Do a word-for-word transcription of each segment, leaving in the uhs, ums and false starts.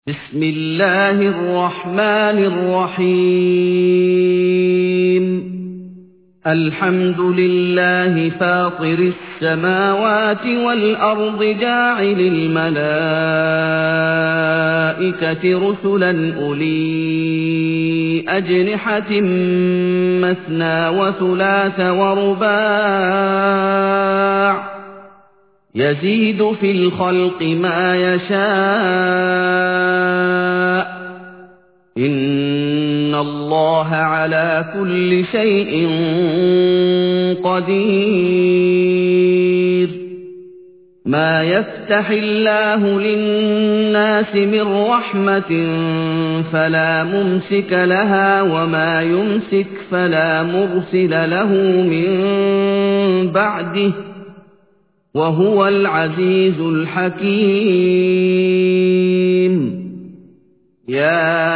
بسم الله الرحمن الرحيم الحمد لله فاطر السماوات والأرض جاعل الملائكة رسلا أولي أجنحة مثنى وثلاث ورباع يزيد في الخلق ما يشاء إن الله على كل شيء قدير ما يفتح الله للناس من رحمة فلا ممسك لها وما يمسك فلا مرسل له من بعده وهو العزيز الحكيم يا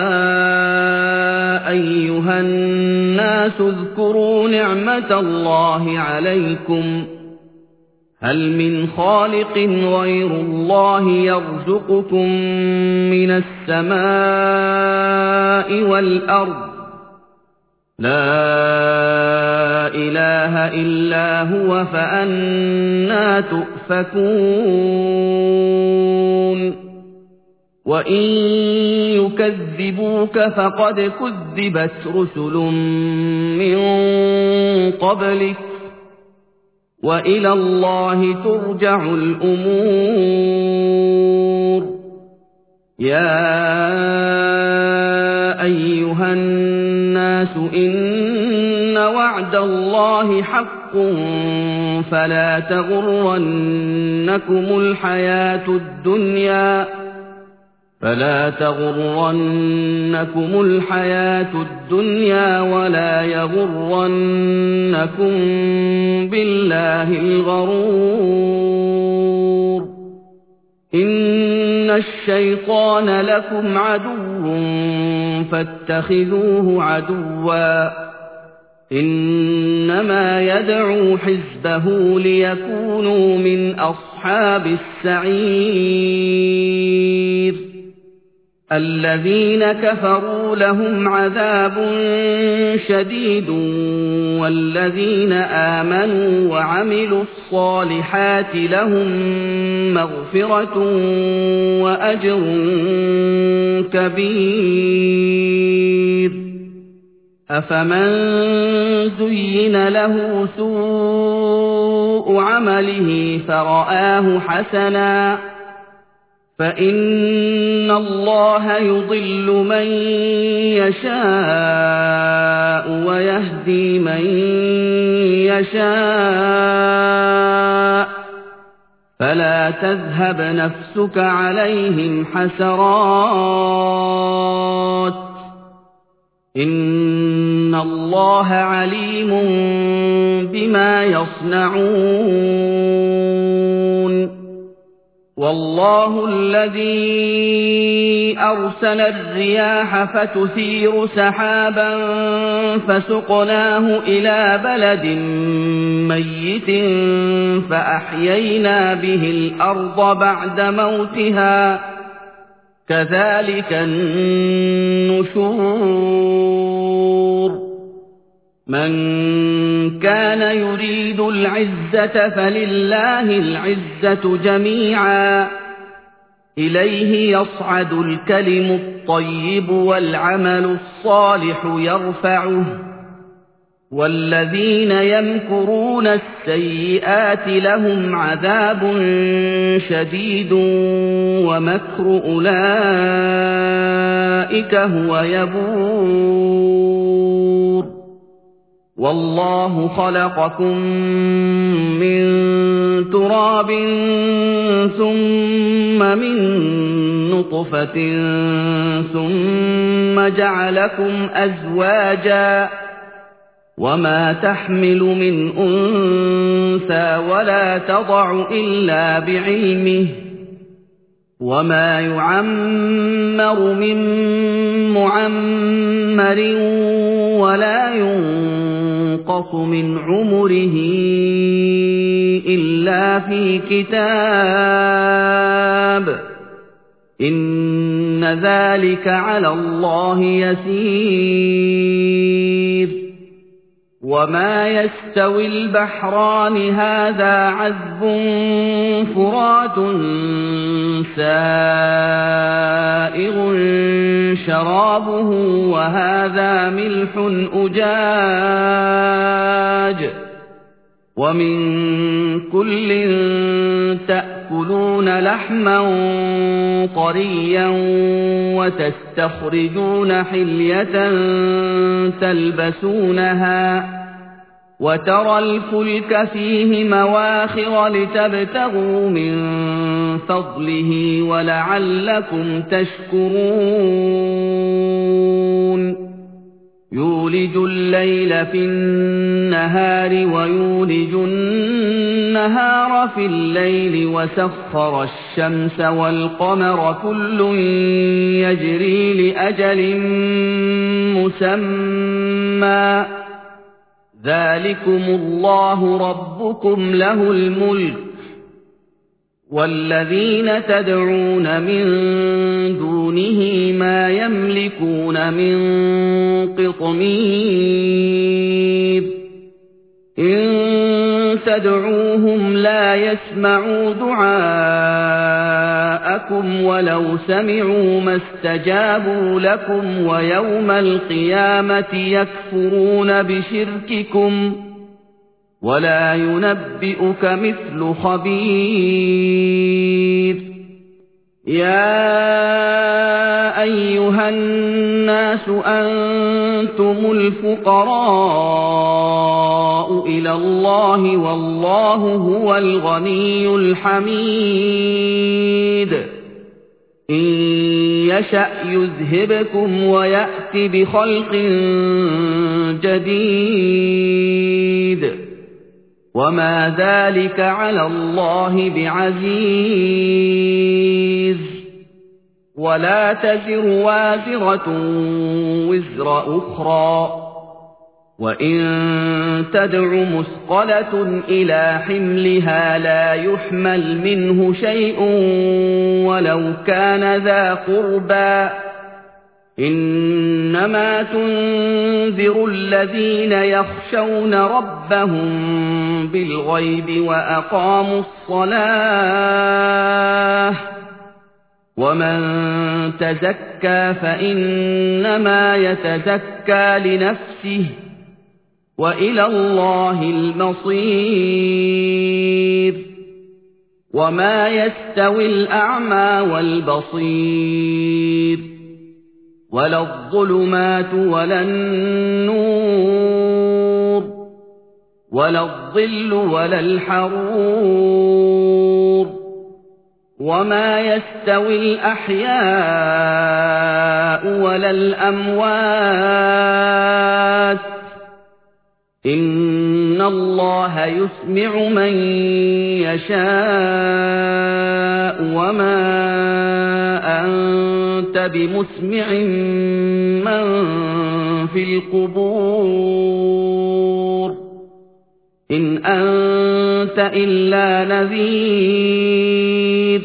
أيها الناس اذكروا نعمة الله عليكم هل من خالق غير الله يرزقكم من السماء والأرض لا إله إلا هو فأنى تؤفكون وإن يكذبوك فقد كذبت رسل من قبلك وإلى الله ترجع الأمور يا أيها الناس إن وعد الله حق فلا تغرنكم الحياة الدنيا فلا تغرنكم الحياة الدنيا ولا يغرنكم بالله الغرور إن الشيطان لكم عدو فاتخذوه عدوا إنما يدعو حزبه ليكونوا من أصحاب السعير الذين كفروا لهم عذاب شديد والذين آمنوا وعملوا الصالحات لهم مغفرة وأجر كبير أفمن زين له سوء عمله فرآه حسنا فإن الله يضل من يشاء ويهدي من يشاء فلا تذهب نفسك عليهم حسرات إن الله عليم بما يصنعون والله الذي أرسل الرياح فتثير سحابا فسقناه إلى بلد ميت فأحيينا به الأرض بعد موتها كذلك النشور من كان يريد العزة فلله العزة جميعا إليه يصعد الكلم الطيب والعمل الصالح يرفعه والذين يمكرون السيئات لهم عذاب شديد ومكر أولئك هو يبور والله خلقكم من تراب ثم من نطفة ثم جعلكم أزواجا وما تحمل من أنثى ولا تضع إلا بعلمه وما يعمر من معمر ولا ينقص من عمره إلا في كتاب إن ذلك على الله يسير وما يستوي البحران هذا عذب فرات سائغ شرابه وهذا ملح أجاج ومن كل تأكلون لحما طريا وتستخرجون حلية تلبسونها وترى الفلك فيه مواخر لتبتغوا من فضله ولعلكم تشكرون يولج الليل في النهار ويولج النهار في الليل وسخر الشمس والقمر كل يجري لأجل مسمى ذلكم الله ربكم له الملك والذين تدعون من دونه ما يملكون من قطمير إن تدعوهم لا يسمعوا دعاءكم ولو سمعوا ما استجابوا لكم ويوم القيامة يكفرون بشرككم ولا ينبئك مثل خبير يا أيها الناس أنتم الفقراء إلى الله والله هو الغني الحميد إن يشأ يذهبكم ويأت بخلق جديد وما ذلك على الله بعزيز ولا تزر وازرة وزر أخرى وإن تدع مثقلة إلى حملها لا يحمل منه شيء ولو كان ذا قربى إنما تنذر الذين يخشون ربهم بالغيب وأقاموا الصلاة ومن تزكى فإنما يتزكى لنفسه وإلى الله المصير وما يستوي الأعمى والبصير ولا الظلمات ولا النور ولا الظل ولا الحرور وما يستوي الأحياء ولا الأموات إن الله يسمع من يشاء وما أنت بمسمع من في القبور إن أنت إلا نذير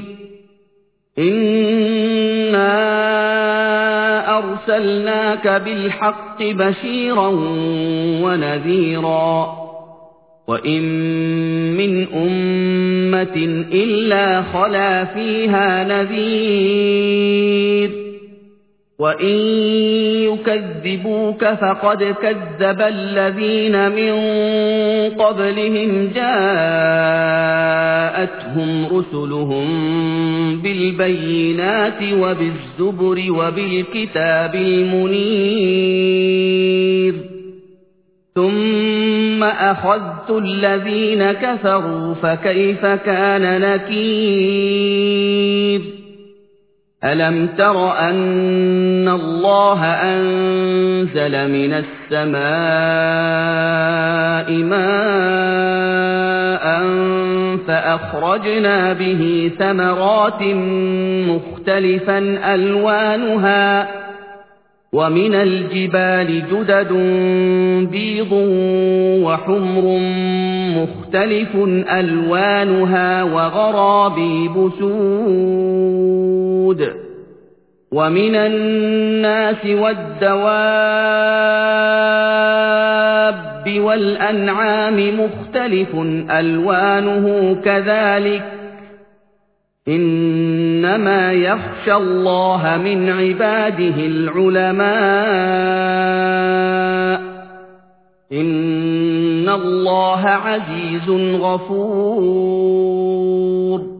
إنا أرسلناك بالحق بشيرا ونذيرا وإن من أمة إلا خلا فيها نذير وإن يكذبوك فقد كذب الذين من قبلهم جاءتهم رسلهم بالبينات وبالزبر وبالكتاب المنير ثم أخذت الذين كفروا فكيف كان نكير ألم تر أن الله أنزل من السماء ماء فأخرجنا به ثمرات مختلفا ألوانها ومن الجبال جدد بيض وحمر مختلف ألوانها وغرابيب سود ومن الناس والدواب والأنعام مختلف ألوانه كذلك إنما يخشى الله من عباده العلماء إن الله عزيز غفور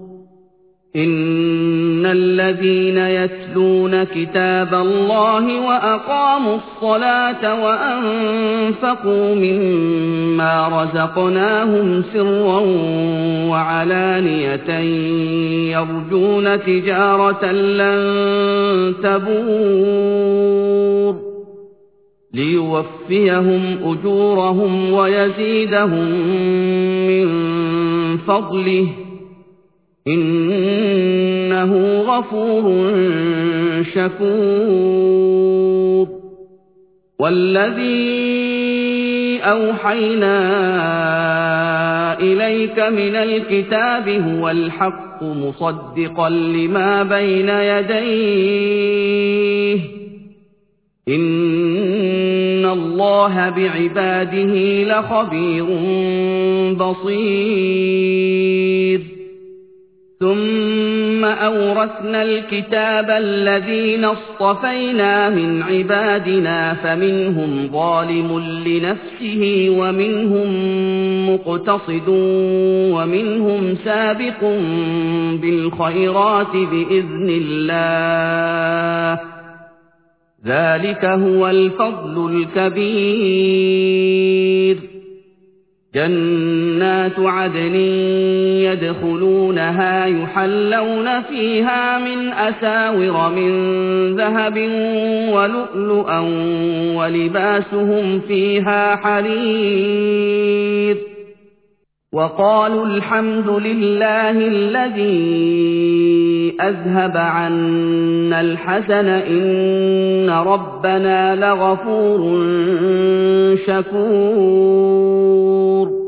إن الذين يتلون كتاب الله وأقاموا الصلاة وأنفقوا مما رزقناهم سرا وعلانية يرجون تجارة لن تبور ليوفيهم أجورهم ويزيدهم من فضله إنه غفور شكور والذي أوحينا إليك من الكتاب هو الحق مصدقا لما بين يديه إن الله بعباده لخبير بصير ثم أورثنا الكتاب الذين اصطفينا من عبادنا فمنهم ظالم لنفسه ومنهم مقتصد ومنهم سابق بالخيرات بإذن الله ذلك هو الفضل الكبير جنات عدن يدخلونها يحلون فيها من أساور من ذهب ولؤلؤا ولباسهم فيها حرير وقالوا الحمد لله الذي أذهب عنا الحزن إن ربنا لغفور شكور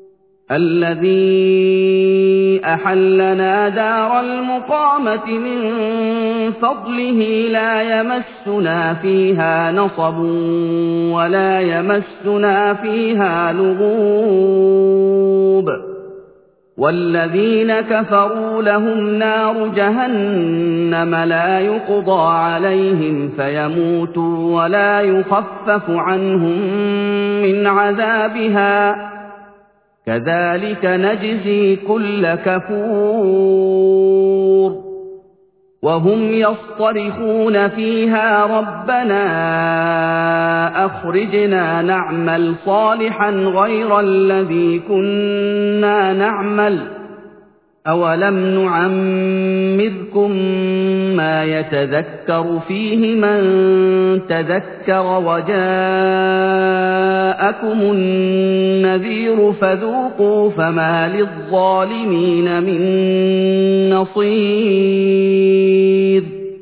الذي أحلنا دار المقامة من فضله لا يمسنا فيها نصب ولا يمسنا فيها لغوب والذين كفروا لهم نار جهنم لا يقضى عليهم فيموتوا ولا يخفف عنهم من عذابها كذلك نجزي كل كفور وهم يصطرخون فيها ربنا أخرجنا نعمل صالحا غير الذي كنا نعمل أولم نعمركم ما يتذكر فيه من تذكر وجاءكم النذير فذوقوا فما للظالمين من نصير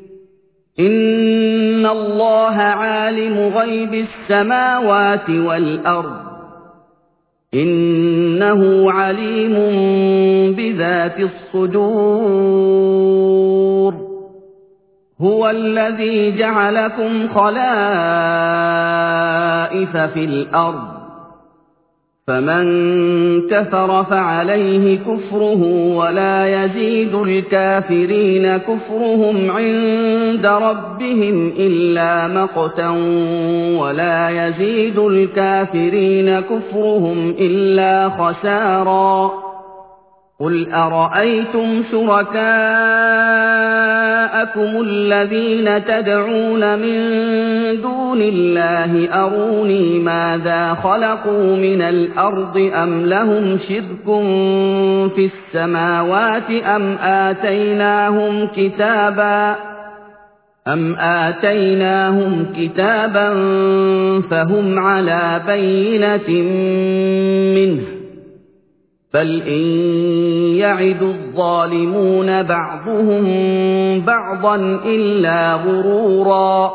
إن الله عالم غيب السماوات والأرض إنه عليم بذات الصدور هو الذي جعلكم خلائف في الأرض فمن كفر فعليه كفره ولا يزيد الكافرين كفرهم عند ربهم إلا مقتا ولا يزيد الكافرين كفرهم إلا خسارا قل أرأيتم شركاءكم الذين تدعون من دون الله أروني ماذا خلقوا من الأرض أم لهم شرك في السماوات أم آتيناهم كتابا أم آتيناهم كتابا فهم على بينة منه بل إن يعد الظالمون بعضهم بعضا إلا غرورا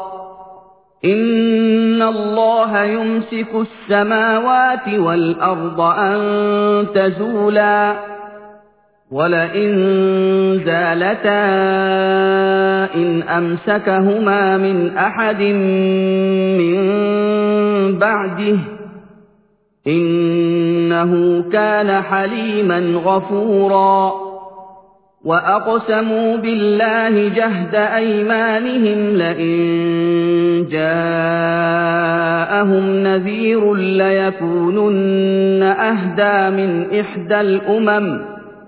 إن الله يمسك السماوات والأرض أن تزولا وَلَئِن زَالَتَا إِنْ أَمْسَكَهُمَا مِنْ أَحَدٍ مِّن بَعْدِهِ ۚ إِنَّهُ كَانَ حَلِيمًا غَفُورًا وَأَقْسَمُوا بِاللَّهِ جَهْدَ أَيْمَانِهِمْ لَئِن جَاءَهُمْ نَذِيرٌ لَّيَكُونُنَّ أَهْدَىٰ مِنْ إِحْدَى الْأُمَمِ ۖ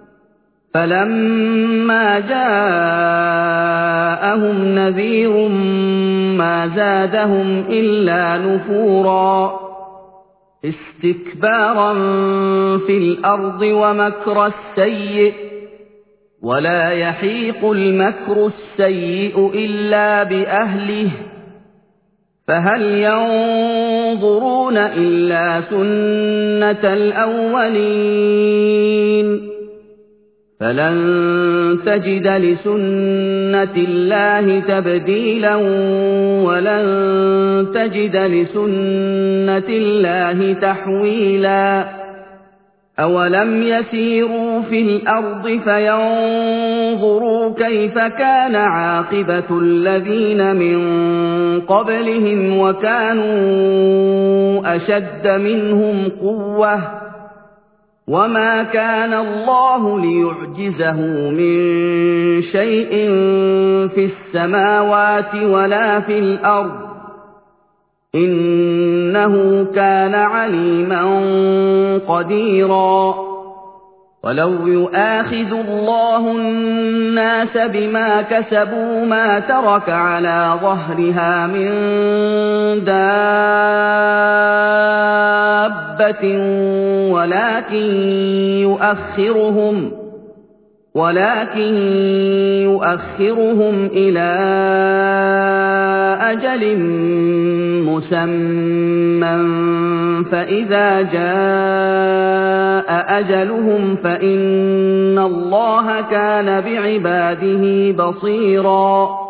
فَلَمَّا جَاءَهُمْ نَذِيرٌ مَّا زَادَهُمْ إِلَّا نُفُورًا اسْتِكْبَارًا فِي الْأَرْضِ وَمَكْرَ السَّيِّئِ ۚ وَلَا يَحِيقُ الْمَكْرُ السَّيِّئُ إِلَّا بِأَهْلِهِ ۚ فَهَلْ يَنظُرُونَ إِلَّا سُنَّتَ الْأَوَّلِينَ فَلَن تَجِدَ لِسُنَّةِ اللَّهِ تَبْدِيلًا وَلَن تَجِدَ لِسُنَّةِ اللَّهِ تَحْوِيلًا أَوَلَمْ يَسِيرُوا فِي الْأَرْضِ فَيَنظُرُوا كَيْفَ كَانَ عَاقِبَةُ الَّذِينَ مِن قَبْلِهِمْ وَكَانُوا أَشَدَّ مِنْهُمْ قُوَّةً ۚ وَمَا كَانَ اللَّهُ لِيُعْجِزَهُ مِن شَيْءٍ فِي السَّمَاوَاتِ وَلَا فِي الْأَرْضِ ۚ إِنَّهُ كَانَ عَلِيمًا قَدِيرًا وَلَوْ يُؤَاخِذُ اللَّهُ النَّاسَ بِمَا كَسَبُوا مَا تَرَكَ عَلَىٰ ظَهْرِهَا مِن دَابَّةٍ وَلَٰكِن يُؤَخِّرُهُمْ وَلَٰكِن يُؤَخِّرُهُمْ إِلَىٰ أَجَلٍ مُّسَمًّى ۖ فَإِذَا جَاءَ أَجَلُهُمْ فَإِنَّ اللَّهَ كَانَ بِعِبَادِهِ بَصِيرًا